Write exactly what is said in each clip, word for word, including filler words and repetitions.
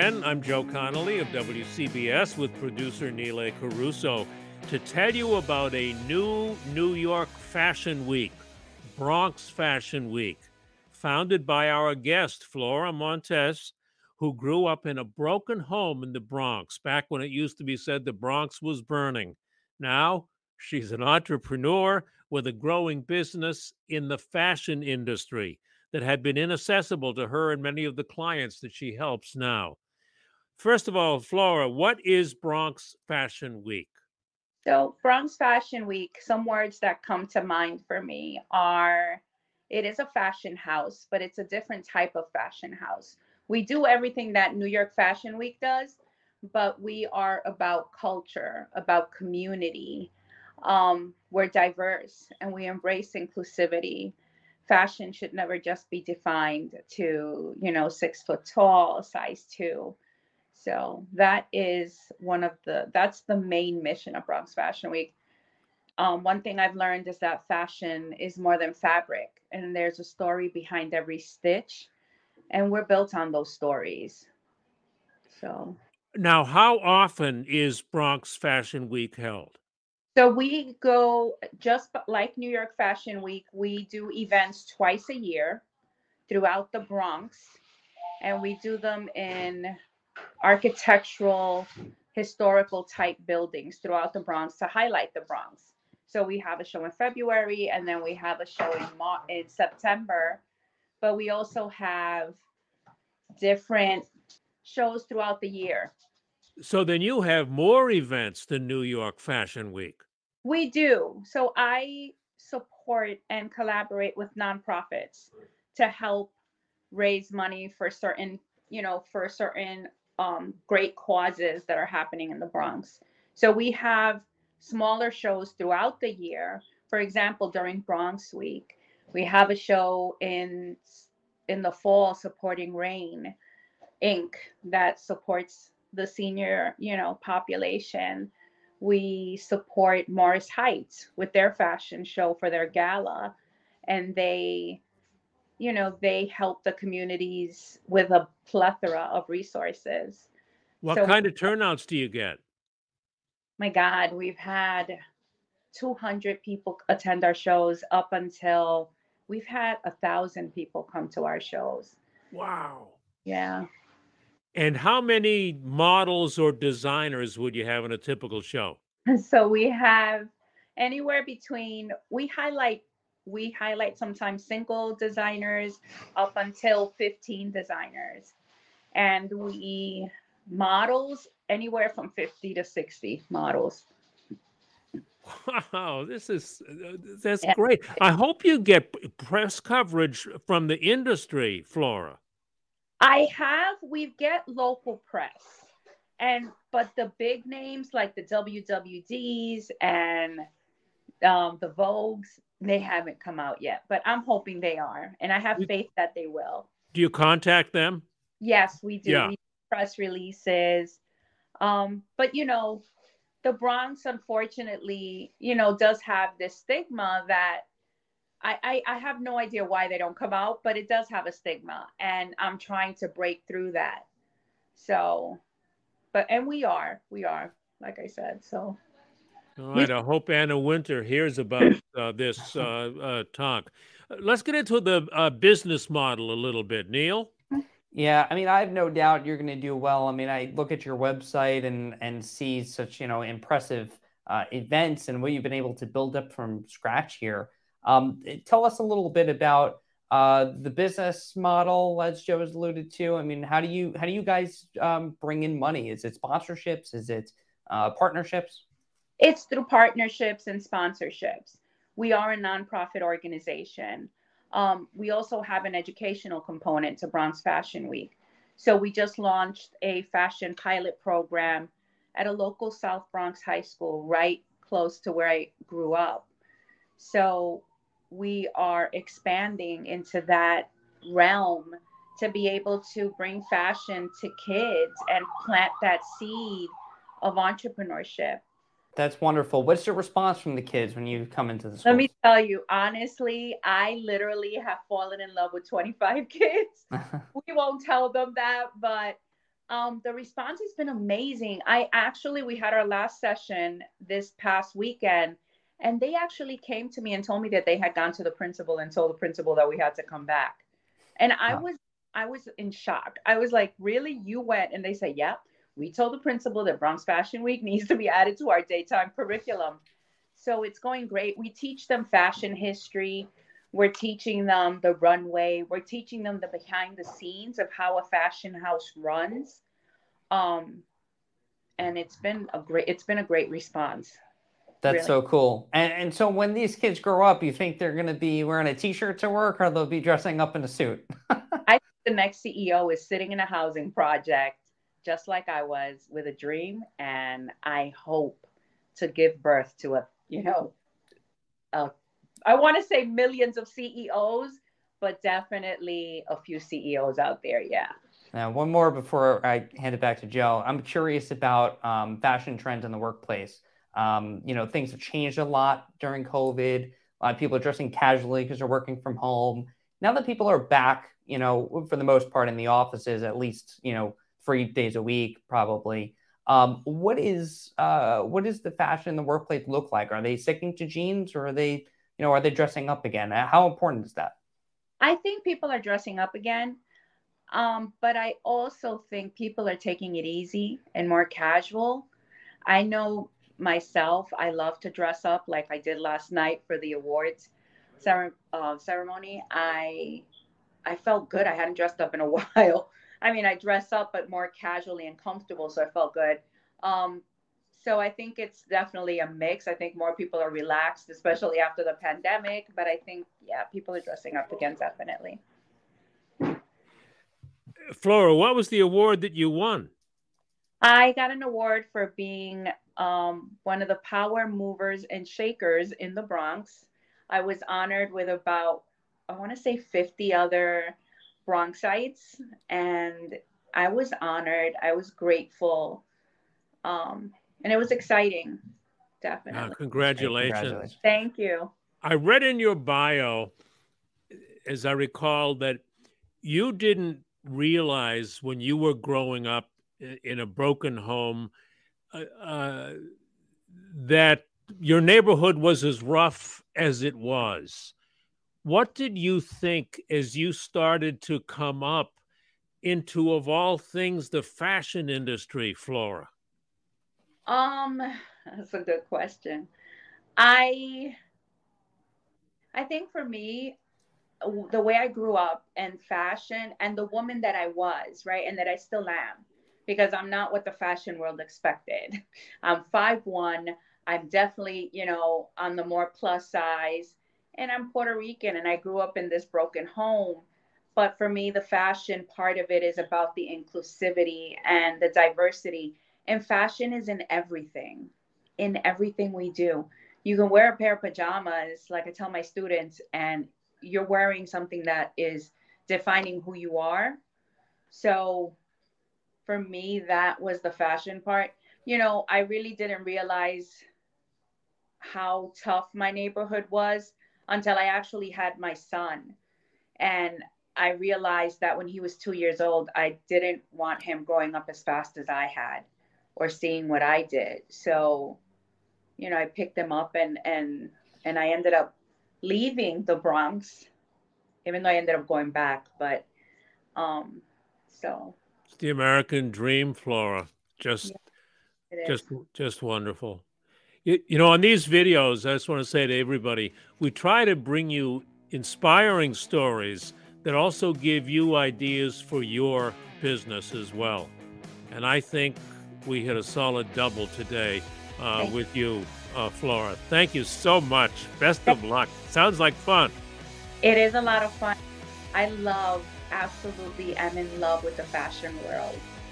again. I'm Joe Connolly of W C B S with producer Neil Caruso to tell you about a new New York Fashion Week, Bronx Fashion Week, founded by our guest, Flora Montes, who grew up in a broken home in the Bronx back when it used to be said the Bronx was burning. Now, she's an entrepreneur with a growing business in the fashion industry that had been inaccessible to her and many of the clients that she helps now. First of all, Flora, what is Bronx Fashion Week? So, Bronx Fashion Week, some words that come to mind for me are it is a fashion house, but it's a different type of fashion house. We do everything that New York Fashion Week does, but we are about culture, about community. Um, we're diverse and we embrace inclusivity. Fashion should never just be defined to, you know, six foot tall, size two. So that is one of the, that's the main mission of Bronx Fashion Week. Um, one thing I've learned is that fashion is more than fabric, and there's a story behind every stitch, and we're built on those stories. So, Now, how often is Bronx Fashion Week held? so we go just like New York Fashion Week, we do events twice a year throughout the Bronx, and we do them in architectural, historical type buildings throughout the Bronx to highlight the Bronx. So we have a show in February, and then we have a show in Mar- in September, but we also have different shows throughout the year. So then you have more events than New York Fashion Week. We do. So I support and collaborate with nonprofits to help raise money for certain, you know, for certain um, great causes that are happening in the Bronx. So we have smaller shows throughout the year. For example, during Bronx Week, we have a show in in the fall supporting RAIN Inc that supports the senior, you know, population. We support Morris Heights with their fashion show for their gala, and they, you know, they help the communities with a plethora of resources. What So, kind of turnouts do you get? my God, we've had two hundred people attend our shows up until we've had a thousand people come to our shows. Wow. Yeah. And how many models or designers would you have in a typical show? So we have anywhere between we highlight we highlight sometimes single designers up until fifteen designers, and we models anywhere from fifty to sixty models. Wow, this is uh, that's And great. I hope you get p- press coverage from the industry, Flora. I have we get local press, and but the big names like the W W Ds and um, the Vogues, they haven't come out yet, but I'm hoping they are, and I have You- faith that they will. Do you contact them? Yes, we do. Yeah. We do press releases. Um, but you know, the Bronx, unfortunately, you know, does have this stigma that I, I I have no idea why they don't come out, but it does have a stigma, and I'm trying to break through that. So, but and we are, we are, like I said. So All you right. I hope Anna Winter hears about uh, this uh, uh, talk. Uh, Let's get into the uh, business model a little bit, Neil. Yeah, I mean, I have no doubt you're going to do well. I mean, I look at your website and and see such, you know, impressive uh, events and what you've been able to build up from scratch here. Um, eh, tell us a little bit about uh, the business model, as Joe has alluded to. I mean, how do you how do you guys um, bring in money? Is it sponsorships? Is it uh, partnerships? it's through partnerships and sponsorships. We are a nonprofit organization. Um, we also have an educational component to Bronx Fashion Week. So we just launched a fashion pilot program at a local South Bronx high school right close to where I grew up. So we are expanding into that realm to be able to bring fashion to kids and plant that seed of entrepreneurship. That's wonderful. What's your response from the kids when you come into the Let me schools? tell you, honestly, I literally have fallen in love with twenty-five kids. We won't tell them that, but Um, the response has been amazing. I actually, we had our last session this past weekend, and they actually came to me and told me that they had gone to the principal and told the principal that we had to come back. And I Wow. was, I was in shock. I was like, really? You went? And they said, yeah, we told the principal that Bronx Fashion Week needs to be added to our daytime curriculum. So it's going great. We teach them fashion history. We're teaching them the runway. We're teaching them the behind the scenes of how a fashion house runs. Um, and it's been a great, it's been a great response. That's Really. so cool. And, and so when these kids grow up, you think they're going to be wearing a t-shirt to work, or they'll be dressing up in a suit? I think the next C E O is sitting in a housing project, just like I was, with a dream. And I hope to give birth to a, you know, a, I want to say millions of C E Os, but definitely a few C E Os out there. Yeah. Now, one more before I hand it back to Joe. I'm curious about um, fashion trends in the workplace. Um, you know, things have changed a lot during COVID. A lot of people are dressing casually because they're working from home. Now that people are back, you know, for the most part in the offices, at least, you know, three days a week, probably. Um, what is uh, what does the fashion in the workplace look like? Are they sticking to jeans, or are they, you know, are they dressing up again? How important is that? I think people are dressing up again. Um, but I also think people are taking it easy and more casual. I know myself, I love to dress up like I did last night for the awards cere- uh, ceremony. I I felt good. I hadn't dressed up in a while. I mean, I dress up, but more casually and comfortable, so I felt good. Um, so I think it's definitely a mix. I think more people are relaxed, especially after the pandemic. But I think, yeah, people are dressing up again, definitely. Flora, what was the award that you won? I got an award for being um, one of the power movers and shakers in the Bronx. I was honored with about, I want to say fifty other Bronxites, and I was honored. I was grateful. Um, and it was exciting, definitely. Uh, congratulations. Congratulations. Thank you. I read in your bio, as I recall, that you didn't realize when you were growing up in a broken home uh, uh, that your neighborhood was as rough as it was. What did you think as you started to come up into, of all things, the fashion industry, Flora? Um, that's a good question. I I think for me, the way I grew up and fashion and the woman that I was, right, and that I still am, because I'm not what the fashion world expected. I'm five one. I'm definitely, you know, on the more plus size, and I'm Puerto Rican, and I grew up in this broken home. But for me, the fashion part of it is about the inclusivity and the diversity. And fashion is in everything, in everything we do. You can wear a pair of pajamas, like I tell my students, and you're wearing something that is defining who you are. So for me, that was the fashion part. You know, I really didn't realize how tough my neighborhood was until I actually had my son. And I realized that when he was two years old, I didn't want him growing up as fast as I had or seeing what I did. So, you know, I picked him up and and and I ended up leaving the Bronx, even though I ended up going back. But um, so It's the American dream, Flora. Just, yeah, just, just wonderful. You, you know, on these videos, I just want to say to everybody, we try to bring you inspiring stories that also give you ideas for your business as well. And I think we hit a solid double today uh, with you, uh, Flora. Thank you so much. Best of luck. Sounds like fun. It is a lot of fun. I love, absolutely, I'm in love with the fashion world.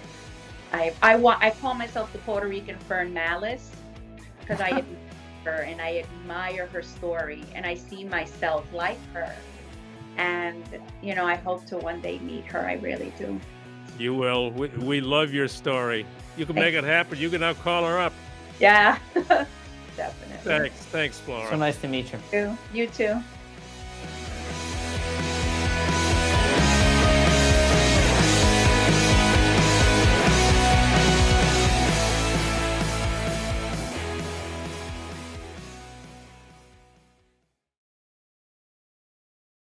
I I want I call myself the Puerto Rican Fern Malice because I admire her and I admire her story and I see myself like her. And, you know, I hope to one day meet her. I really do. You will. We, we love your story. You can make it happen. You can now call her up. Yeah, definitely. Thanks. Thanks, Flora. So nice to meet you. You, you too.